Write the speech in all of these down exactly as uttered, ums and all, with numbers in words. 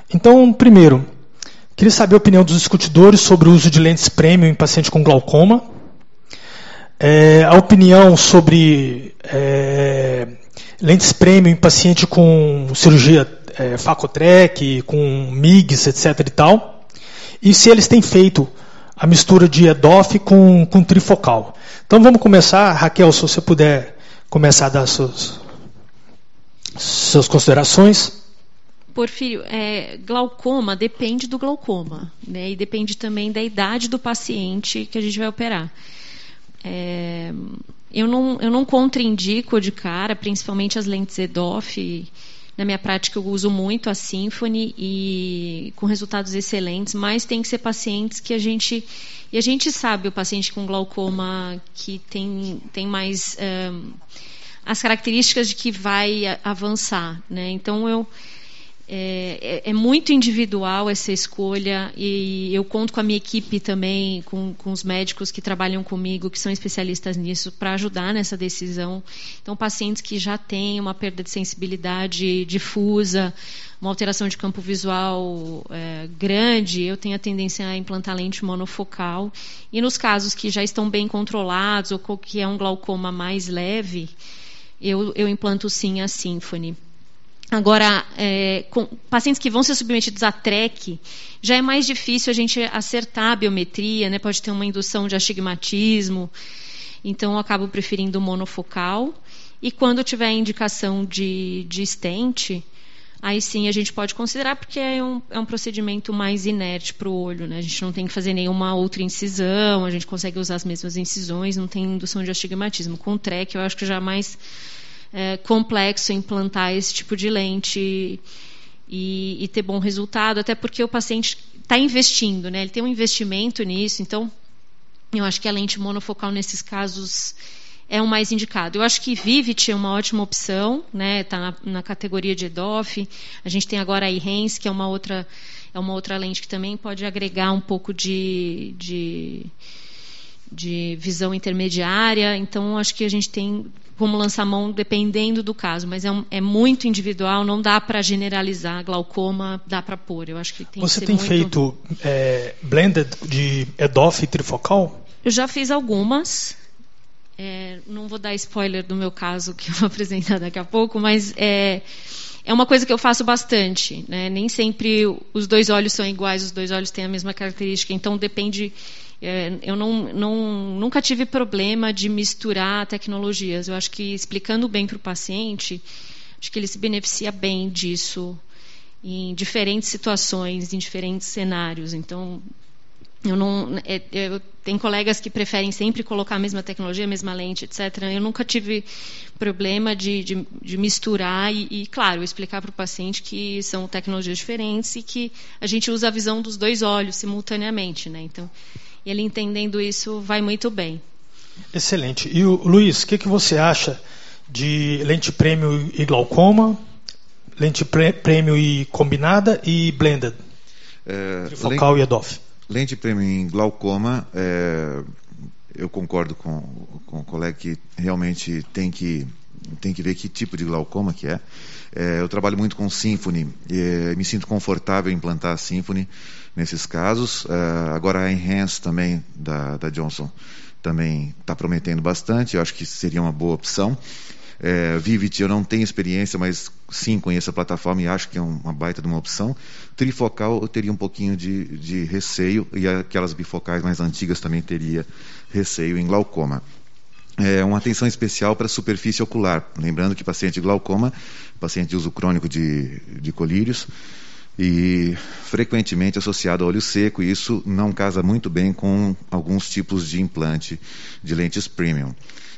Então, primeiro, queria saber a opinião dos discutidores sobre o uso de lentes premium em paciente com glaucoma. É, a opinião sobre é, lentes premium em paciente com cirurgia é, Facotrec, com M I Gs, etc e tal. E se eles têm feito a mistura de E D O F com, com trifocal. Então vamos começar, Raquel, se você puder começar a dar suas, suas considerações. Porfírio, é, glaucoma depende do glaucoma, né, e depende também da idade do paciente que a gente vai operar. É, eu, não, eu não contraindico de cara, principalmente as lentes E D O F. Na minha prática eu uso muito a Symfony e com resultados excelentes, mas tem que ser pacientes que a gente... E a gente sabe o paciente com glaucoma que tem, tem mais... Um, as características de que vai avançar, né? Então eu... É, é, é muito individual essa escolha e eu conto com a minha equipe também, com, com os médicos que trabalham comigo, que são especialistas nisso, para ajudar nessa decisão. Então, pacientes que já têm uma perda de sensibilidade difusa, uma alteração de campo visual é, grande, eu tenho a tendência a implantar lente monofocal. E nos casos que já estão bem controlados ou que é um glaucoma mais leve, eu, eu implanto sim a Symfony. Agora, é, com pacientes que vão ser submetidos a T R E C, já é mais difícil a gente acertar a biometria, né? Pode ter uma indução de astigmatismo, então eu acabo preferindo monofocal. E quando tiver a indicação de, de stent, aí sim a gente pode considerar, porque é um, é um procedimento mais inerte para o olho, né? A gente não tem que fazer nenhuma outra incisão, a gente consegue usar as mesmas incisões, não tem indução de astigmatismo. Com o T R E C eu acho que já é mais... É complexo implantar esse tipo de lente e, e ter bom resultado, até porque o paciente está investindo, né? Ele tem um investimento nisso, então eu acho que a lente monofocal nesses casos é o mais indicado. Eu acho que Vivity é uma ótima opção, né? Está na, na categoria de E D O F. A gente tem agora a Ehance, que é uma outra, é uma outra lente que também pode agregar um pouco de... de de visão intermediária, então acho que a gente tem como lançar mão dependendo do caso, mas é, um, é muito individual, não dá para generalizar, glaucoma dá para pôr, eu acho que tem Você que ser tem muito... feito é, blended de E D O F e trifocal? Eu já fiz algumas, é, não vou dar spoiler do meu caso que eu vou apresentar daqui a pouco, mas é, é uma coisa que eu faço bastante, né? Nem sempre os dois olhos são iguais, os dois olhos têm a mesma característica, então depende... Eu não, não, nunca tive problema de misturar tecnologias. Eu acho que explicando bem para o paciente, acho que ele se beneficia bem disso em diferentes situações, em diferentes cenários. Então, eu não, é, eu, tem colegas que preferem sempre colocar a mesma tecnologia, a mesma lente, etcétera. Eu nunca tive problema de, de, de misturar e, e, claro, explicar para o paciente que são tecnologias diferentes e que a gente usa a visão dos dois olhos simultaneamente, né? Então, ele entendendo isso vai muito bem. Excelente. E o Luiz, o que, que você acha de lente premium e glaucoma, lente premium e combinada e blended? É, trifocal e E D O F. Lente premium em glaucoma, é, eu concordo com, com o colega que realmente tem que, tem que ver que tipo de glaucoma que é. É, eu trabalho muito com Symfony, é, me sinto confortável em implantar a Symfony nesses casos. É, agora a Enhance também, da, da Johnson, também está prometendo bastante, eu acho que seria uma boa opção. É, Vivity eu não tenho experiência, mas sim conheço a plataforma e acho que é uma baita de uma opção. Trifocal eu teria um pouquinho de, de receio, e aquelas bifocais mais antigas também teria receio em glaucoma. É, uma atenção especial para a superfície ocular, lembrando que paciente de glaucoma, paciente de uso crônico de, de colírios, e frequentemente associado a olho seco, e isso não casa muito bem com alguns tipos de implante de lentes premium.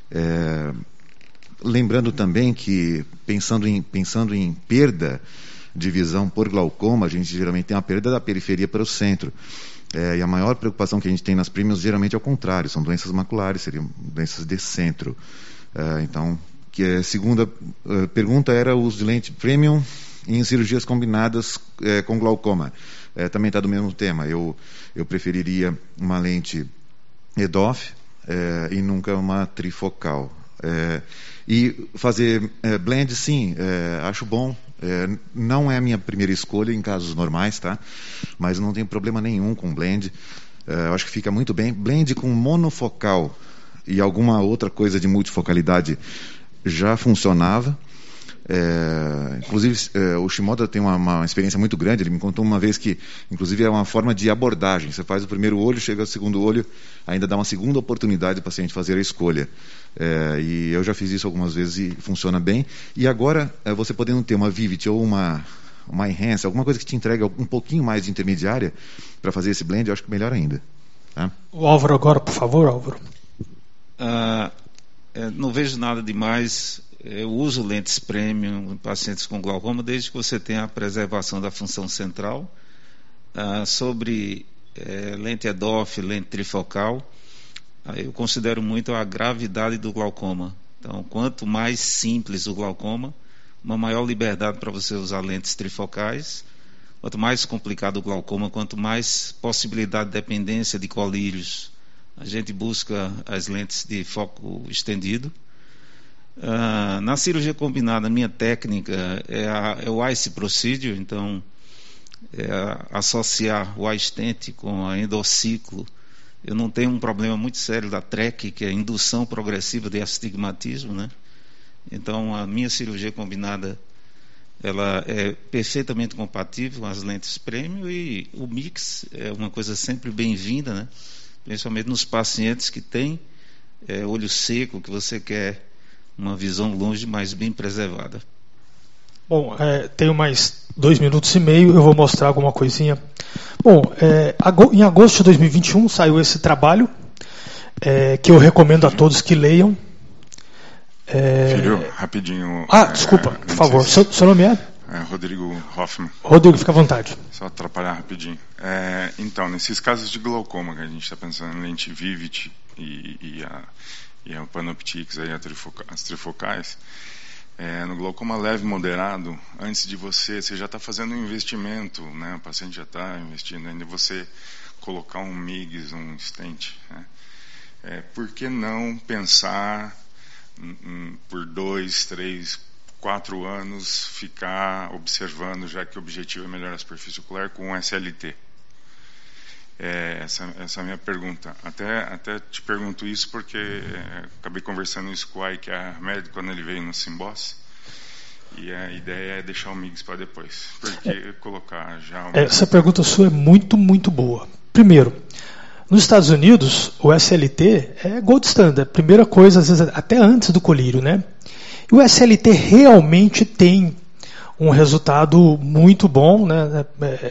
É, lembrando também que, pensando em, pensando em perda de visão por glaucoma, a gente geralmente tem uma perda da periferia para o centro. É, e a maior preocupação que a gente tem nas premiums geralmente é o contrário, são doenças maculares, seriam doenças de centro. É, então, que a segunda uh, pergunta era o uso de lente premium em cirurgias combinadas é, com glaucoma. É, também está do mesmo tema. Eu, eu preferiria uma lente E D O F é, e nunca uma trifocal. É, e fazer é, blend, sim, é, acho bom. É, não é a minha primeira escolha em casos normais, tá? Mas não tem problema nenhum com blend. É, eu acho que fica muito bem. Blend com monofocal e alguma outra coisa de multifocalidade já funcionava. É, inclusive, é, o Shimoda tem uma, uma experiência muito grande. Ele me contou uma vez que, inclusive, é uma forma de abordagem. Você faz o primeiro olho, chega ao segundo olho, ainda dá uma segunda oportunidade para o paciente fazer a escolha. É, e eu já fiz isso algumas vezes e funciona bem. E agora, é, você podendo ter uma Vivit ou uma, uma Enhance, alguma coisa que te entregue um pouquinho mais de intermediária para fazer esse blend, eu acho que melhor ainda. Tá? O Álvaro agora, por favor, Álvaro. Ah, é, não vejo nada demais. Eu uso lentes premium em pacientes com glaucoma desde que você tenha a preservação da função central. Ah, sobre é, lente E D O F, lente trifocal, eu considero muito a gravidade do glaucoma. Então, quanto mais simples o glaucoma, uma maior liberdade para você usar lentes trifocais. Quanto mais complicado o glaucoma, quanto mais possibilidade de dependência de colírios, a gente busca as lentes de foco estendido. Uh, na cirurgia combinada, a minha técnica é, a, é o ICE Procedure, então é a, associar o iStent com a endociclo. Eu não tenho um problema muito sério da T R E C, que é a indução progressiva de astigmatismo, né? Então a minha cirurgia combinada ela é perfeitamente compatível com as lentes premium, e o mix é uma coisa sempre bem-vinda, né? Principalmente nos pacientes que têm é, olho seco, que você quer uma visão longe, mas bem preservada. Bom, é, tenho mais dois minutos e meio, eu vou mostrar alguma coisinha. Bom, é, em agosto de dois mil e vinte e um saiu esse trabalho, é, que eu recomendo a todos que leiam. É... Filho, rapidinho. Ah, é, desculpa, por favor, se... seu, seu nome é? É Rodrigo Hoffman. Rodrigo, fica à vontade. Só atrapalhar rapidinho. É, então, nesses casos de glaucoma, que a gente está pensando em lente Vivit e, e a... e a Panoptix, aí, a trifoca, as trifocais, é, no glaucoma leve e moderado, antes de você, você já está fazendo um investimento, né, o paciente já está investindo, ainda você colocar um MIGS, um stent, né, é, por que não pensar em, em, por dois, três, quatro anos, ficar observando, já que o objetivo é melhorar a superfície ocular, com S L T? É, essa, essa é a minha pergunta. Até, até te pergunto isso porque é, acabei conversando isso com o Ike, que é médico, quando ele veio no Simbos, e a ideia é deixar o MIGS para depois. Por que é, colocar já o... Essa pergunta sua é muito, muito boa. Primeiro, nos Estados Unidos, o S L T é gold standard, primeira coisa, às vezes até antes do colírio, né? E o S L T realmente tem um resultado muito bom, né,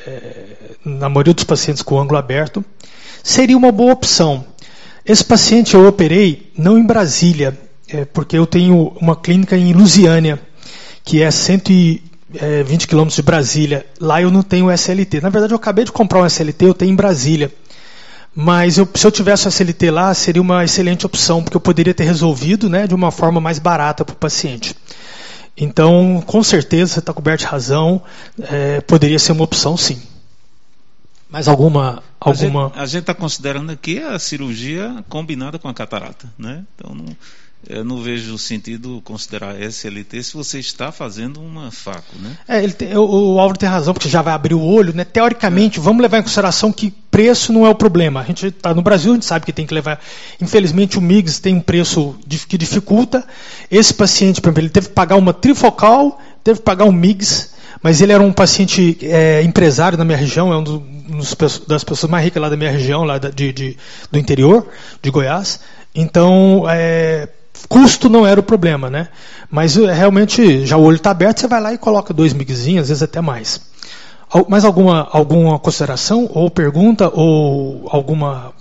na maioria dos pacientes com ângulo aberto. Seria uma boa opção. Esse paciente eu operei não em Brasília, é, porque eu tenho uma clínica em Lusiânia, que é cento e vinte quilômetros de Brasília. Lá eu não tenho S L T. Na verdade, eu acabei de comprar um S L T, eu tenho em Brasília. Mas eu, se eu tivesse o S L T lá, seria uma excelente opção, porque eu poderia ter resolvido, né, de uma forma mais barata para o paciente. Então, com certeza, você está coberto de razão, é, poderia ser uma opção, sim. Mais alguma... alguma... A gente está considerando aqui a cirurgia combinada com a catarata, né? Então, não, eu não vejo sentido considerar S L T se você está fazendo uma faco, né? É, ele tem, o, o Álvaro tem razão, porque já vai abrir o olho, né? Teoricamente, é. Vamos levar em consideração que preço não é o problema. A gente está no Brasil, a gente sabe que tem que levar... Infelizmente, o MIGS tem um preço que dificulta. Esse paciente, por exemplo, ele teve que pagar uma trifocal, teve que pagar um MIGS, mas ele era um paciente é, empresário na minha região, é um dos, das pessoas mais ricas lá da minha região, lá de, de, do interior, de Goiás. Então, é, custo não era o problema, né? Mas realmente, já o olho está aberto, você vai lá e coloca dois MIGzinhos, às vezes até mais. Mais alguma, alguma consideração, ou pergunta, ou alguma...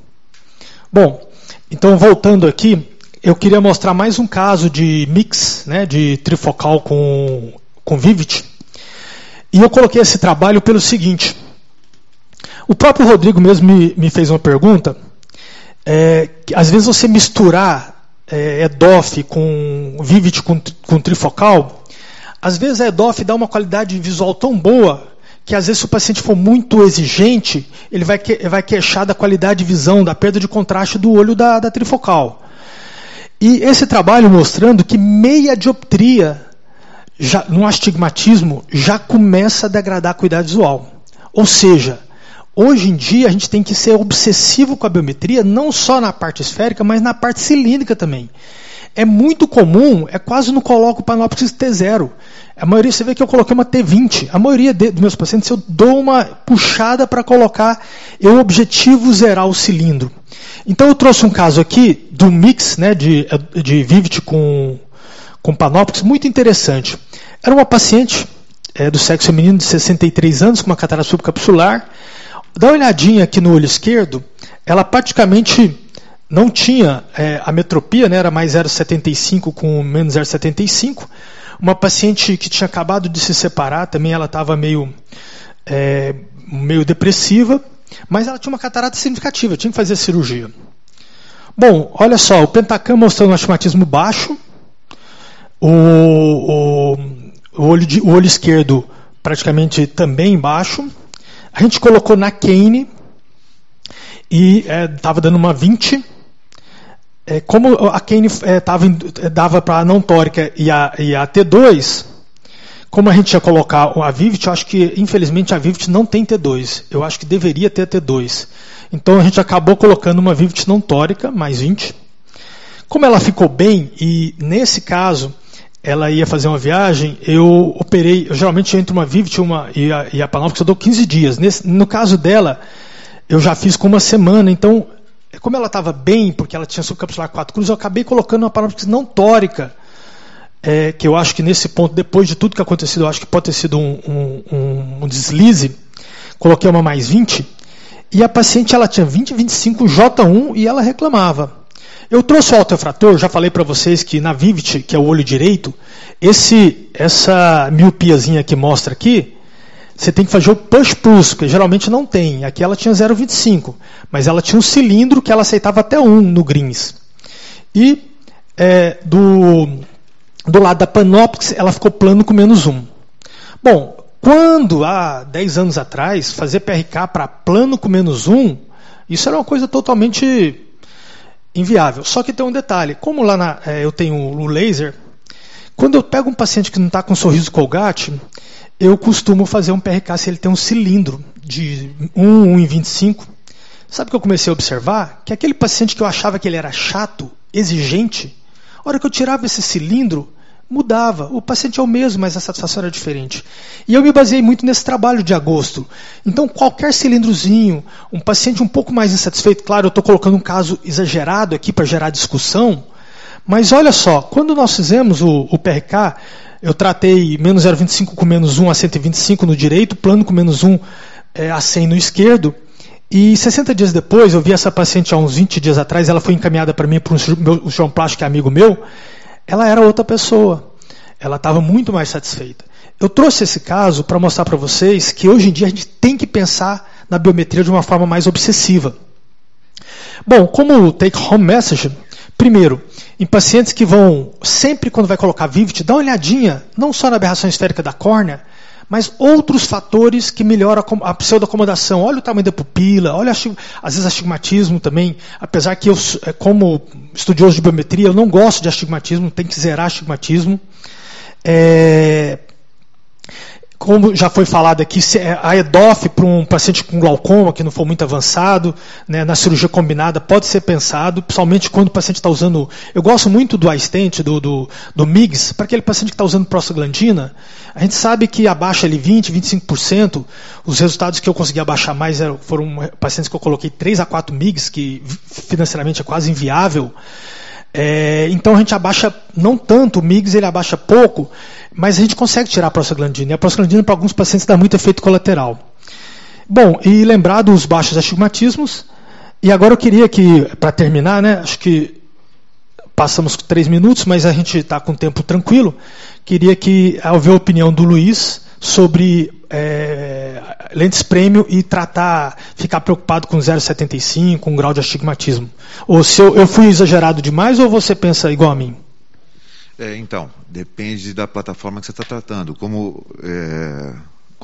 Bom, então voltando aqui, eu queria mostrar mais um caso de mix, né, de trifocal com, com Vivit. E eu coloquei esse trabalho pelo seguinte. O próprio Rodrigo mesmo me, me fez uma pergunta. É, que às vezes você misturar é, E D O F com Vivit com, com trifocal, às vezes a E D O F dá uma qualidade visual tão boa que às vezes se o paciente for muito exigente, ele vai, que, vai queixar da qualidade de visão, da perda de contraste do olho da, da trifocal. E esse trabalho mostrando que meia dioptria, já, no astigmatismo, já começa a degradar a acuidade visual. Ou seja, hoje em dia a gente tem que ser obsessivo com a biometria, não só na parte esférica, mas na parte cilíndrica também. É muito comum, é quase não coloco Panoptix T zero. A maioria, você vê que eu coloquei uma T vinte. A maioria de, dos meus pacientes eu dou uma puxada para colocar, eu objetivo zerar o cilindro. Então eu trouxe um caso aqui do mix, né, de, de Vivity com, com Panoptix, muito interessante. Era uma paciente é, do sexo feminino de sessenta e três anos, com uma catarata subcapsular. Dá uma olhadinha aqui no olho esquerdo, ela praticamente não tinha é, a metropia, né, era mais zero vírgula setenta e cinco com menos zero vírgula setenta e cinco. Uma paciente que tinha acabado de se separar, também ela estava meio, é, meio depressiva, mas ela tinha uma catarata significativa, tinha que fazer a cirurgia. Bom, olha só, o Pentacam mostrando um astigmatismo baixo, o, o, o, olho, de, o olho esquerdo praticamente também baixo. A gente colocou na Kane e estava é, dando uma vinte. É, como a Kane é, tava, dava para a não tórica e a, e a T dois, como a gente ia colocar a Vivity, eu acho que infelizmente a Vivity não tem T dois. Eu acho que deveria ter T dois. Então a gente acabou colocando uma Vivity não tórica, mais vinte. Como ela ficou bem, e nesse caso ela ia fazer uma viagem, eu operei, eu geralmente entre uma Vivity uma, e a, e a Panoptix eu dou quinze dias. Nesse, no caso dela, eu já fiz com uma semana, então, como ela estava bem, porque ela tinha subcapsular quatro cruzes, eu acabei colocando uma Panoptix não tórica, é, que eu acho que nesse ponto, depois de tudo que aconteceu, eu acho que pode ter sido um, um, um, um deslize. Coloquei uma mais vinte, e a paciente ela tinha vinte, vinte e cinco J um e ela reclamava. Eu trouxe o autofrator, já falei para vocês que na Vivity, que é o olho direito, esse, essa miopiazinha que mostra aqui, você tem que fazer o push-push, porque geralmente não tem. Aqui ela tinha zero vírgula vinte e cinco, mas ela tinha um cilindro que ela aceitava até um no Greens. E é, do, do lado da Panoptix, ela ficou plano com menos um. Bom, quando há dez anos atrás, fazer P R K para plano com menos um, isso era uma coisa totalmente inviável. Só que tem um detalhe, como lá na, é, eu tenho o laser, quando eu pego um paciente que não está com sorriso Colgate, eu costumo fazer um P R K se ele tem um cilindro de um, um vírgula vinte e cinco. Sabe o que eu comecei a observar? Que aquele paciente que eu achava que ele era chato, exigente, a hora que eu tirava esse cilindro, mudava. O paciente é o mesmo, mas a satisfação era diferente. E eu me baseei muito nesse trabalho de agosto. Então, qualquer cilindrozinho, um paciente um pouco mais insatisfeito, claro, eu estou colocando um caso exagerado aqui para gerar discussão, mas olha só, quando nós fizemos o, o P R K, eu tratei menos zero vírgula vinte e cinco com menos um a cento e vinte e cinco no direito, plano com menos um é, a cem no esquerdo. E sessenta dias depois, eu vi essa paciente há uns vinte dias atrás, ela foi encaminhada para mim por um cirurgião plástico que é amigo meu, ela era outra pessoa. Ela estava muito mais satisfeita. Eu trouxe esse caso para mostrar para vocês que hoje em dia a gente tem que pensar na biometria de uma forma mais obsessiva. Bom, como take home message, primeiro, em pacientes que vão, sempre quando vai colocar Vivity, dá uma olhadinha, não só na aberração esférica da córnea, mas outros fatores que melhoram a pseudoacomodação. Olha o tamanho da pupila, olha às vezes astigmatismo também, apesar que eu, como estudioso de biometria, eu não gosto de astigmatismo, tem que zerar astigmatismo. É... Como já foi falado aqui, a E D O F para um paciente com glaucoma que não for muito avançado, né, na cirurgia combinada pode ser pensado, principalmente quando o paciente está usando... Eu gosto muito do iStent, do, do, do M I G S, para aquele paciente que está usando prostaglandina. A gente sabe que abaixa ali vinte, vinte e cinco por cento. Os resultados que eu consegui abaixar mais eram, foram pacientes que eu coloquei três a quatro M I G S, que financeiramente é quase inviável. É, então a gente abaixa não tanto, o M I G S ele abaixa pouco, mas a gente consegue tirar a prostaglandina. E a prostaglandina para alguns pacientes dá muito efeito colateral. Bom, e lembrar dos baixos astigmatismos. E agora eu queria que, para terminar, né, acho que passamos três minutos, mas a gente está com o tempo tranquilo. Queria que ouvir a opinião do Luiz sobre é, lentes premium e tratar, ficar preocupado com zero vírgula setenta e cinco, com um grau de astigmatismo. Ou se eu, eu fui exagerado demais ou você pensa igual a mim? É, então, depende da plataforma que você está tratando. Como, é,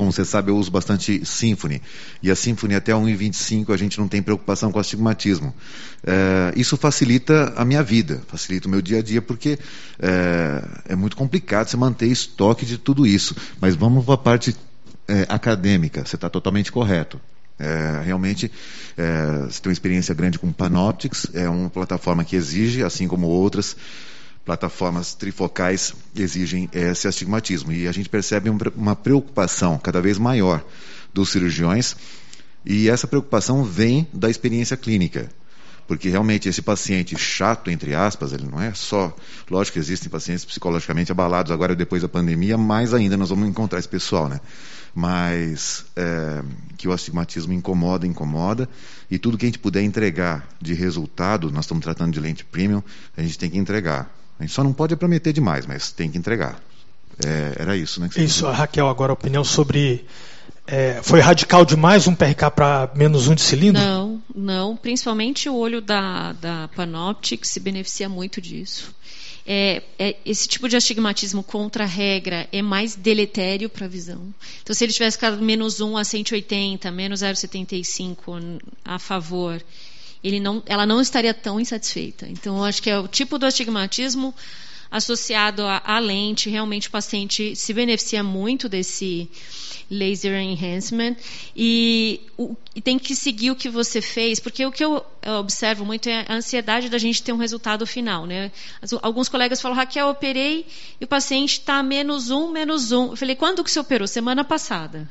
como você sabe, eu uso bastante Symfony. E a Symfony até um e vinte e cinco a gente não tem preocupação com astigmatismo. É, isso facilita a minha vida, facilita o meu dia a dia, porque é, é muito complicado você manter estoque de tudo isso. Mas vamos para a parte é, acadêmica, você está totalmente correto. É, realmente, é, você tem uma experiência grande com Panoptix, é uma plataforma que exige, assim como outras plataformas trifocais exigem esse astigmatismo. E a gente percebe uma preocupação cada vez maior dos cirurgiões, e essa preocupação vem da experiência clínica. Porque realmente esse paciente chato, entre aspas, ele não é só... Lógico que existem pacientes psicologicamente abalados, agora depois da pandemia, mais ainda nós vamos encontrar esse pessoal, né? Mas é, que o astigmatismo incomoda, incomoda, e tudo que a gente puder entregar de resultado, nós estamos tratando de lente premium, a gente tem que entregar. A gente só não pode prometer demais, mas tem que entregar. É, era isso, né? Que você isso, dizia. Raquel, agora a opinião sobre... É, foi radical demais um P R K para menos um de cilindro? Não, não. Principalmente o olho da, da Panoptix se beneficia muito disso. É, é, esse tipo de astigmatismo contra a regra é mais deletério para a visão. Então, se ele tivesse ficado menos um a cento e oitenta, menos zero vírgula setenta e cinco a favor, ele não, ela não estaria tão insatisfeita. Então, eu acho que é o tipo do astigmatismo associado à, à lente. Realmente o paciente se beneficia muito desse laser enhancement, e, o, e tem que seguir o que você fez, porque o que eu, eu observo muito é a ansiedade da gente ter um resultado final, né? Alguns colegas falam: Raquel, eu operei e o paciente está menos um, menos um. Eu falei: quando que você operou? Semana passada.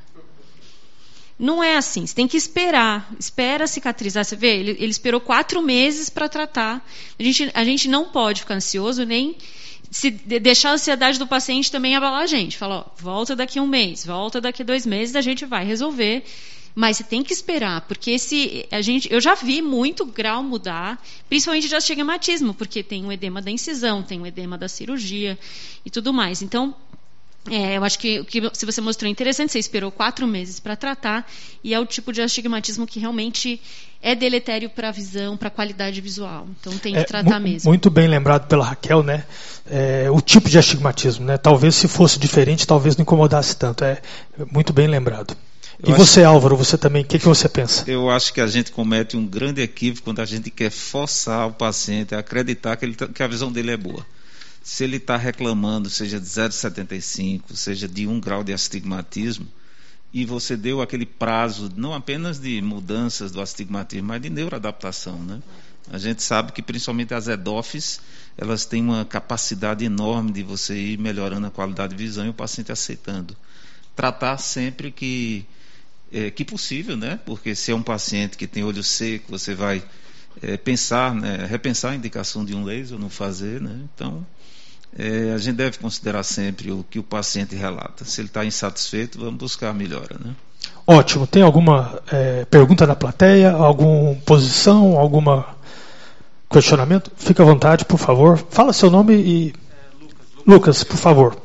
Não é assim, você tem que esperar, espera cicatrizar. Você vê, ele, ele esperou quatro meses para tratar. A gente, a gente não pode ficar ansioso, nem se deixar a ansiedade do paciente também abalar a gente. Fala, ó, volta daqui a um mês, volta daqui a dois meses, a gente vai resolver. Mas você tem que esperar, porque esse, a gente, eu já vi muito grau mudar, principalmente de astigmatismo, porque tem o edema da incisão, tem o edema da cirurgia e tudo mais. Então, é, eu acho que, que se você mostrou interessante, você esperou quatro meses para tratar, e é o tipo de astigmatismo que realmente é deletério para a visão, para a qualidade visual. Então tem que é, tratar mu- mesmo. Muito bem lembrado pela Raquel, né? É, o tipo de astigmatismo, né? Talvez se fosse diferente, talvez não incomodasse tanto. É muito bem lembrado. Eu e você, Álvaro, você também, o que, que você pensa? Eu acho que a gente comete um grande equívoco quando a gente quer forçar o paciente a acreditar que, ele tá, que a visão dele é boa. Se ele está reclamando, seja de zero vírgula setenta e cinco, seja de um grau de astigmatismo, e você deu aquele prazo, não apenas de mudanças do astigmatismo, mas de neuroadaptação, né? A gente sabe que principalmente as E D O Fs, elas têm uma capacidade enorme de você ir melhorando a qualidade de visão e o paciente aceitando. Tratar sempre que, é, que possível, né? Porque se é um paciente que tem olho seco, você vai é, pensar, né? repensar a indicação de um laser, não fazer, né? Então, É, a gente deve considerar sempre o que o paciente relata. Se ele está insatisfeito, vamos buscar a melhora, né? Ótimo. Tem alguma é, pergunta da plateia? Alguma posição? Algum questionamento? Fique à vontade, por favor. Fala seu nome e... É, Lucas, Lucas. Lucas, por favor.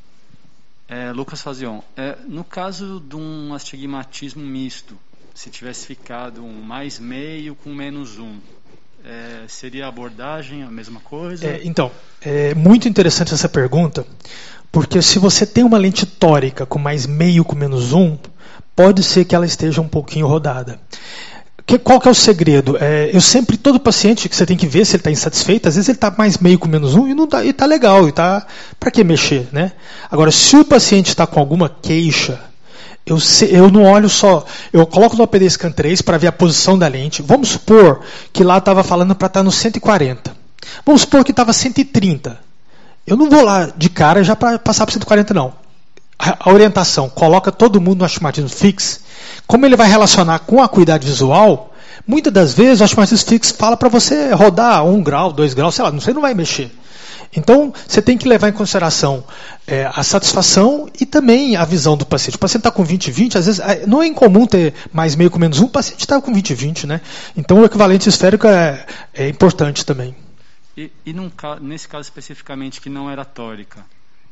É, Lucas Fazion. É, no caso de um astigmatismo misto, se tivesse ficado um mais meio com menos um, É, seria a abordagem a mesma coisa? É, então, é muito interessante essa pergunta, porque se você tem uma lente tórica com mais meio com menos um, pode ser que ela esteja um pouquinho rodada. Que, qual que é o segredo? É, eu sempre, todo paciente que você tem que ver se ele está insatisfeito, às vezes ele está mais meio com menos um e não tá, e está legal, e tá, para que mexer, né? Agora, se o paciente está com alguma queixa, Eu, eu não olho só, eu coloco no A P D Scan três para ver a posição da lente. Vamos supor que lá estava falando para estar no cento e quarenta. Vamos supor que estava cento e trinta. Eu não vou lá de cara já para passar para cento e quarenta, não. A, a orientação, coloca todo mundo no astigmatismo fixo. Como ele vai relacionar com a acuidade visual, muitas das vezes o astigmatismo fixo fala para você rodar um grau, dois graus, sei lá, você não vai mexer. Então, você tem que levar em consideração é, a satisfação e também a visão do paciente. O paciente está com vinte vinte, às vezes não é incomum ter mais meio com menos um, o paciente está com vinte vinte, né? Então o equivalente esférico é, é importante também. E, e num, nesse caso especificamente que não era tórica,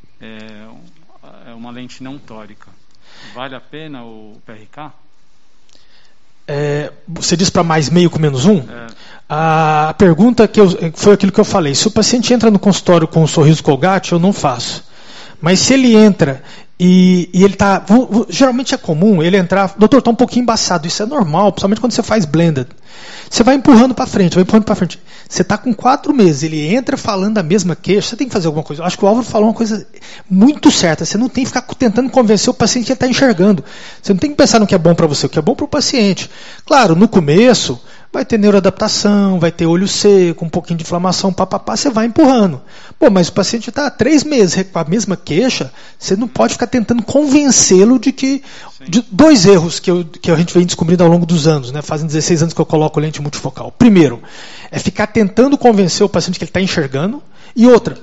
é uma lente não tórica, vale a pena o P R K? É, você diz para mais meio com menos um? É. A pergunta que eu, foi aquilo que eu falei. Se o paciente entra no consultório com um sorriso Colgate, eu não faço. Mas se ele entra E, e ele tá. Geralmente é comum ele entrar. Doutor, está um pouquinho embaçado. Isso é normal, principalmente quando você faz blended. Você vai empurrando para frente, vai empurrando para frente. Você está com quatro meses, ele entra falando a mesma queixa, você tem que fazer alguma coisa. Eu acho que o Álvaro falou uma coisa muito certa. Você não tem que ficar tentando convencer o paciente que ele está enxergando. Você não tem que pensar no que é bom para você, o que é bom para o paciente. Claro, no começo vai ter neuroadaptação, vai ter olho seco, um pouquinho de inflamação, papapá, você vai empurrando. Pô, mas o paciente está há três meses com a mesma queixa, você não pode ficar tentando convencê-lo de que... De dois erros que, eu, que a gente vem descobrindo ao longo dos anos, né? Fazem dezesseis anos que eu coloco lente multifocal. Primeiro, é ficar tentando convencer o paciente que ele está enxergando. E outra,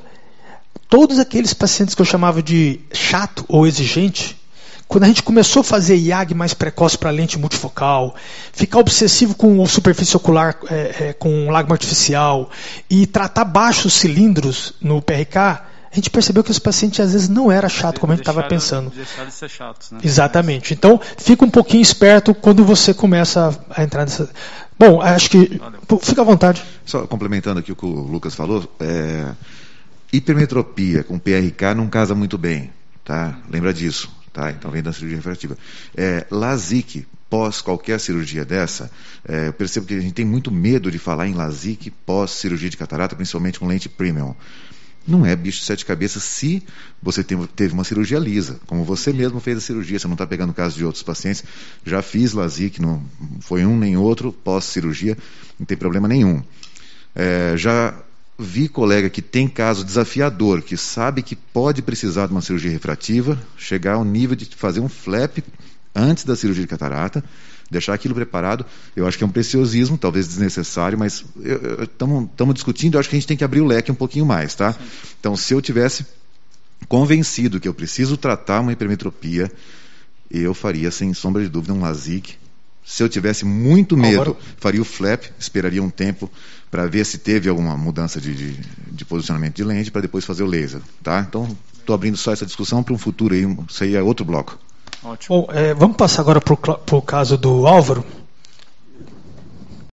todos aqueles pacientes que eu chamava de chato ou exigente, quando a gente começou a fazer I A G mais precoce para lente multifocal, ficar obsessivo com o superfície ocular é, é, com lagma artificial e tratar baixos cilindros no P R K, a gente percebeu que esse paciente às vezes não era chato como a gente estava pensando. Deixaram de ser chatos, né? Exatamente. Então, fica um pouquinho esperto quando você começa a entrar nessa... Bom, acho que... Valeu. Fica à vontade. Só complementando aqui o que o Lucas falou, é... hipermetropia com P R K não casa muito bem, tá? Lembra disso. Tá, então vem da cirurgia refrativa. É, LASIK, pós qualquer cirurgia dessa, é, eu percebo que a gente tem muito medo de falar em LASIK pós cirurgia de catarata, principalmente com lente premium. Não é bicho de sete cabeças se você teve, teve uma cirurgia lisa, como você mesmo fez a cirurgia, você não está pegando o caso de outros pacientes. Já fiz LASIK, não foi um nem outro, pós cirurgia, não tem problema nenhum. É, já vi colega que tem caso desafiador, que sabe que pode precisar de uma cirurgia refrativa, chegar ao nível de fazer um flap antes da cirurgia de catarata, deixar aquilo preparado. Eu acho que é um preciosismo, talvez desnecessário, mas estamos discutindo, eu acho que a gente tem que abrir o leque um pouquinho mais, tá? Sim. Então, se eu tivesse convencido que eu preciso tratar uma hipermetropia, eu faria, sem sombra de dúvida, um LASIK. Se eu tivesse muito medo, Agora... faria o flap, esperaria um tempo para ver se teve alguma mudança de, de, de posicionamento de lente, para depois fazer o laser, tá? Então, estou abrindo só essa discussão para um futuro aí, isso aí é outro bloco. Ótimo. Bom, é, vamos passar agora para o caso do Álvaro.